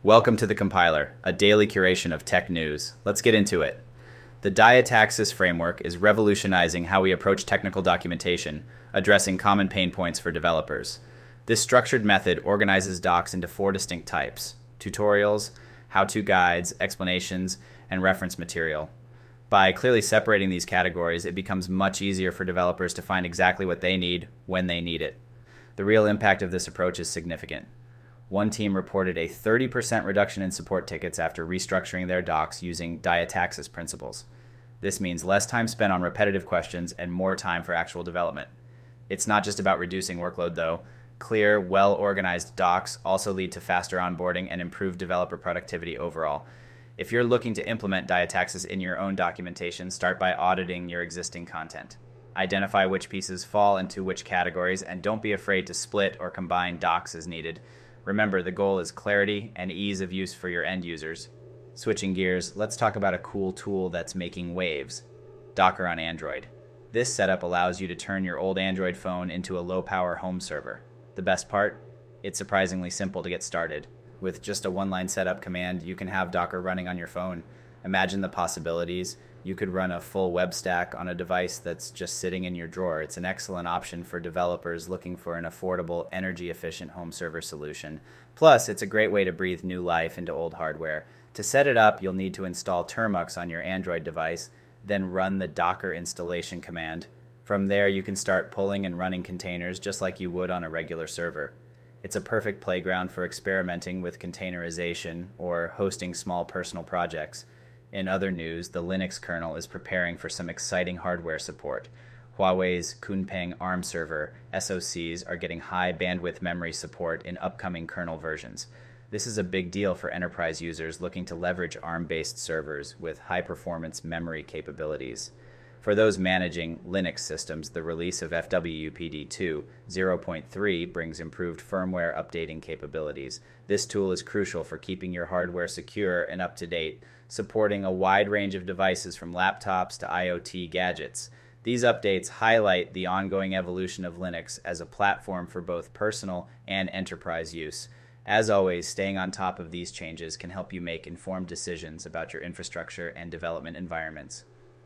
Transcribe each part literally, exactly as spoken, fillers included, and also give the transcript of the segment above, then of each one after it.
Welcome to the Compiler, a daily curation of tech news. Let's get into it. The Diataxis framework is revolutionizing how we approach technical documentation, addressing common pain points for developers. This structured method organizes docs into four distinct types: tutorials, how-to guides, explanations, and reference material. By clearly separating these categories, it becomes much easier for developers to find exactly what they need when they need it. The real impact of this approach is significant. One team reported a thirty percent reduction in support tickets after restructuring their docs using Diataxis principles. This means less time spent on repetitive questions and more time for actual development. It's not just about reducing workload, though. Clear, well-organized docs also lead to faster onboarding and improved developer productivity overall. If you're looking to implement Diataxis in your own documentation, start by auditing your existing content. Identify which pieces fall into which categories, and don't be afraid to split or combine docs as needed. Remember, the goal is clarity and ease of use for your end users. Switching gears, let's talk about a cool tool that's making waves: Docker on Android. This setup allows you to turn your old Android phone into a low-power home server. The best part? It's surprisingly simple to get started. With just a one-line setup command, you can have Docker running on your phone. Imagine the possibilities. You could run a full web stack on a device that's just sitting in your drawer. It's an excellent option for developers looking for an affordable, energy-efficient home server solution. Plus, it's a great way to breathe new life into old hardware. To set it up, you'll need to install Termux on your Android device, then run the Docker installation command. From there, you can start pulling and running containers just like you would on a regular server. It's a perfect playground for experimenting with containerization or hosting small personal projects. In other news, the Linux kernel is preparing for some exciting hardware support. Huawei's Kunpeng ARM server S O Cs are getting high bandwidth memory support in upcoming kernel versions. This is a big deal for enterprise users looking to leverage ARM-based servers with high-performance memory capabilities. For those managing Linux systems, the release of F W P D two point zero point three brings improved firmware updating capabilities. This tool is crucial for keeping your hardware secure and up to date, supporting a wide range of devices from laptops to IoT gadgets. These updates highlight the ongoing evolution of Linux as a platform for both personal and enterprise use. As always, staying on top of these changes can help you make informed decisions about your infrastructure and development environments.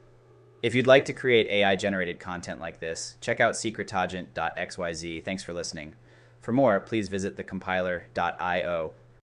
If you'd like to create A I-generated content like this, check out secretagent dot x y z. Thanks for listening. For more, please visit the compiler dot i o.